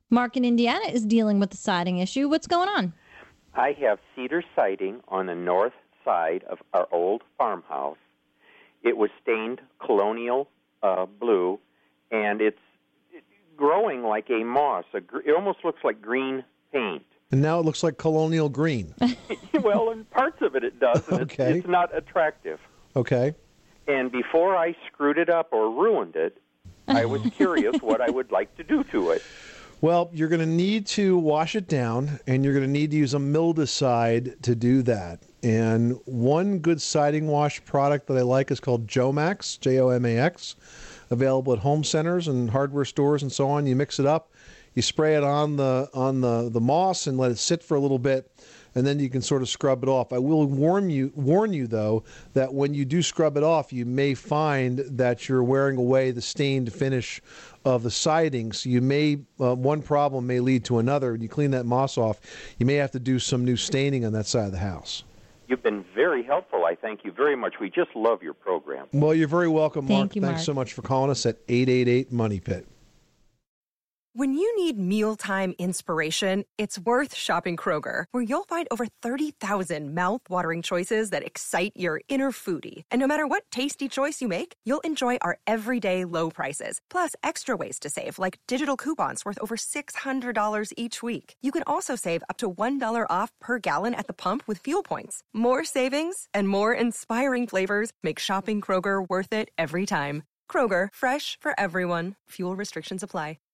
Mark in Indiana is dealing with the siding issue. What's going on? I have cedar siding on the north side of our old farmhouse. It was stained colonial blue, and it's growing like a moss. It almost looks like green paint. And now it looks like colonial green. Well, in parts of it does, and Okay. it's not attractive. Okay. And before I screwed it up or ruined it, I was curious what I would like to do to it. Well, you're going to need to wash it down, and you're going to need to use a mildewcide to do that. And one good siding wash product that I like is called Jomax, Jomax, available at home centers and hardware stores and so on. You mix it up, you spray it on the moss and let it sit for a little bit, and then you can sort of scrub it off. I will warn you though, that when you do scrub it off, you may find that you're wearing away the stained finish of the siding. So you may one problem may lead to another. When you clean that moss off, you may have to do some new staining on that side of the house. You've been very helpful. I thank you very much. We just love your program. Well, you're very welcome, Mark. Thank you, Mark. Thanks so much for calling us at 888 Money Pit. When you need mealtime inspiration, it's worth shopping Kroger, where you'll find over 30,000 mouth-watering choices that excite your inner foodie. And no matter what tasty choice you make, you'll enjoy our everyday low prices, plus extra ways to save, like digital coupons worth over $600 each week. You can also save up to $1 off per gallon at the pump with fuel points. More savings and more inspiring flavors make shopping Kroger worth it every time. Kroger, fresh for everyone. Fuel restrictions apply.